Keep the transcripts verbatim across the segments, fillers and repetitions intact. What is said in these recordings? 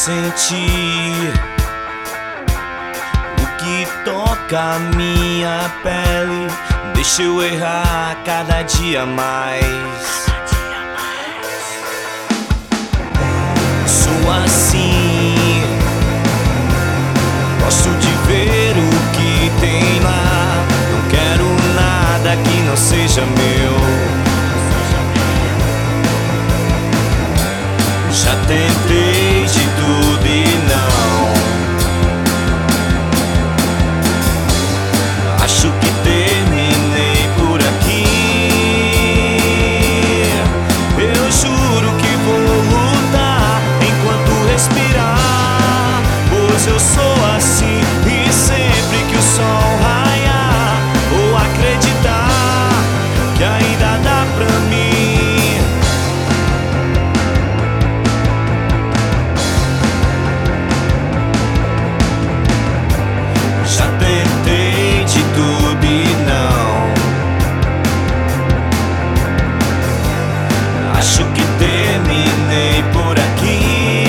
sentir o que toca a minha pele. Deixa eu errar cada dia mais. Sou assim, gosto de ver o que tem lá. Não quero nada que não seja meu. Já tentei de tudo e não. Acho que terminei por aqui. Eu juro que vou lutar enquanto respirar, pois eu sou assim. E sempre que o sol raiar, vou acreditar que ainda dá pra mim. Já tentei de tudo e não. Acho que terminei por aqui.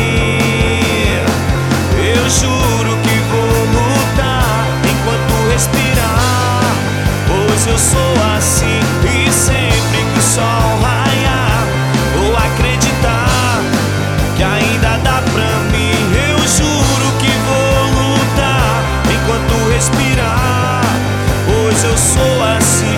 Eu juro que vou lutar enquanto respirar, pois eu sou assim. E sempre que o sol raiar, vou acreditar que ainda dá pra mim. Eu juro que vou lutar enquanto respirar, pois eu sou assim.